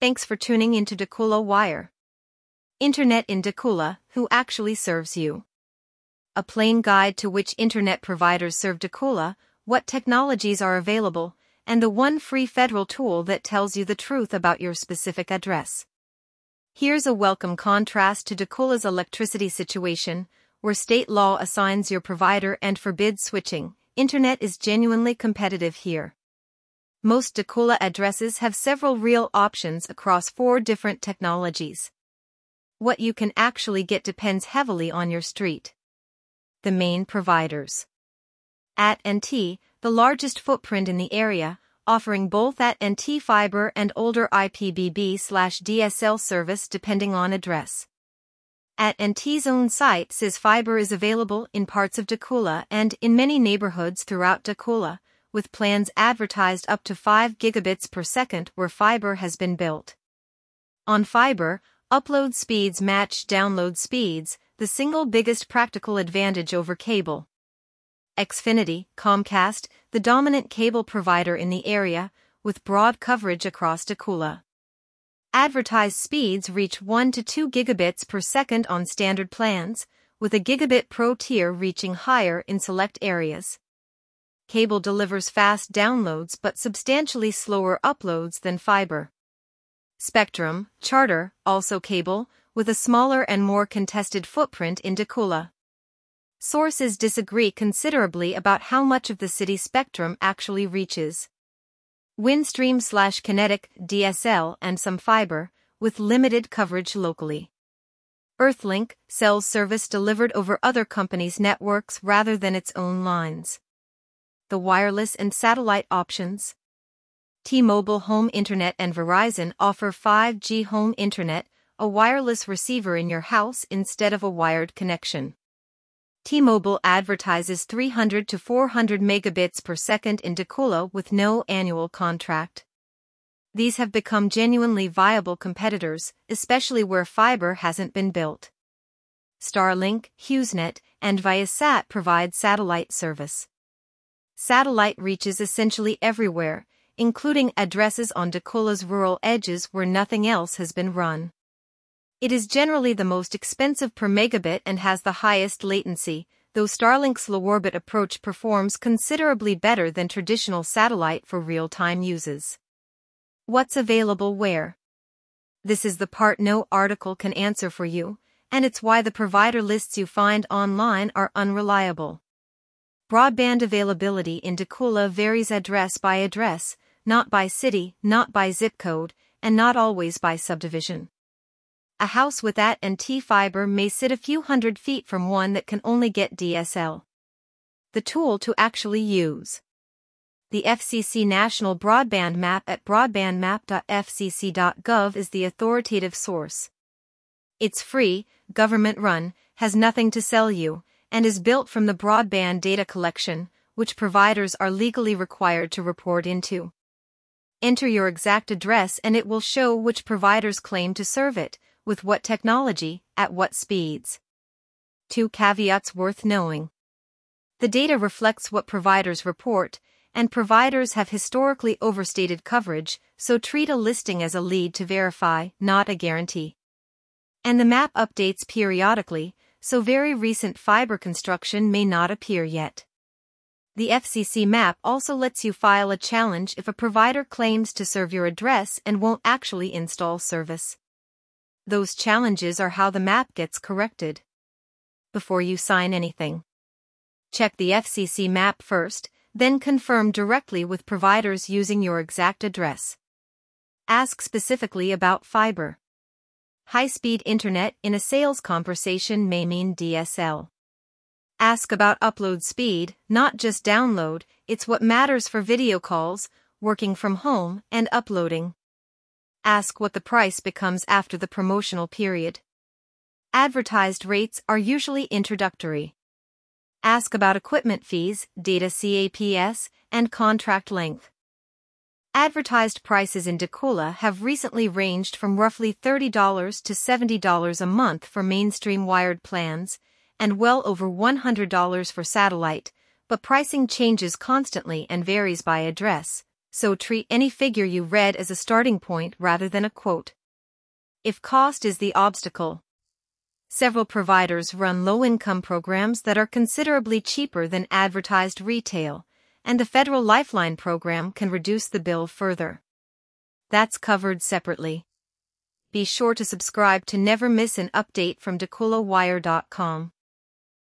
Thanks for tuning into Dakula Wire. Internet in Dakula, who actually serves you? A plain guide to which internet providers serve Dakula, what technologies are available, and the one free federal tool that tells you the truth about your specific address. Here's a welcome contrast to Dakula's electricity situation, where state law assigns your provider and forbids switching. Internet is genuinely competitive here. Most Dakula addresses have several real options across 4 different technologies. What you can actually get depends heavily on your street. The main providers. AT&T, the largest footprint in the area, offering both AT&T fiber and older IPBB/DSL service depending on address. AT&T's own site says fiber is available in parts of Dakula and in many neighborhoods throughout Dakula, with plans advertised up to 5 gigabits per second where fiber has been built. On fiber, upload speeds match download speeds, the single biggest practical advantage over cable. Xfinity, Comcast, the dominant cable provider in the area, with broad coverage across Dakula. Advertised speeds reach 1 to 2 gigabits per second on standard plans, with a Gigabit Pro tier reaching higher in select areas. Cable delivers fast downloads but substantially slower uploads than fiber. Spectrum, Charter, also cable, with a smaller and more contested footprint in Dakula. Sources disagree considerably about how much of the city's spectrum actually reaches. Windstream/Kinetic, DSL and some fiber, with limited coverage locally. Earthlink sells service delivered over other companies' networks rather than its own lines. The wireless and satellite options. T-Mobile Home Internet and Verizon offer 5G Home Internet, a wireless receiver in your house instead of a wired connection. T-Mobile advertises 300 to 400 megabits per second in Dakula with no annual contract. These have become genuinely viable competitors, especially where fiber hasn't been built. Starlink, HughesNet, and Viasat provide satellite service. Satellite reaches essentially everywhere, including addresses on Dakula's rural edges where nothing else has been run. It is generally the most expensive per megabit and has the highest latency, though Starlink's low-orbit approach performs considerably better than traditional satellite for real-time uses. What's available where? This is the part no article can answer for you, and it's why the provider lists you find online are unreliable. Broadband availability in Dakula varies address by address, not by city, not by zip code, and not always by subdivision. A house with AT&T fiber may sit a few hundred feet from one that can only get DSL. The tool to actually use. The FCC National Broadband Map at broadbandmap.fcc.gov is the authoritative source. It's free, government-run, has nothing to sell you, and is built from the broadband data collection, which providers are legally required to report into. Enter your exact address and it will show which providers claim to serve it, with what technology, at what speeds. 2 caveats worth knowing. The data reflects what providers report, and providers have historically overstated coverage, so treat a listing as a lead to verify, not a guarantee. And the map updates periodically, so very recent fiber construction may not appear yet. The FCC map also lets you file a challenge if a provider claims to serve your address and won't actually install service. Those challenges are how the map gets corrected. Before you sign anything, check the FCC map first, then confirm directly with providers using your exact address. Ask specifically about fiber. High-speed internet in a sales conversation may mean DSL. Ask about upload speed, not just download, it's what matters for video calls, working from home, and uploading. Ask what the price becomes after the promotional period. Advertised rates are usually introductory. Ask about equipment fees, data CAPS, and contract length. Advertised prices in Dakula have recently ranged from roughly $30 to $70 a month for mainstream wired plans, and well over $100 for satellite, but pricing changes constantly and varies by address, so treat any figure you read as a starting point rather than a quote. If cost is the obstacle, several providers run low-income programs that are considerably cheaper than advertised retail, and the Federal Lifeline program can reduce the bill further. That's covered separately. Be sure to subscribe to never miss an update from DaKulaWire.com.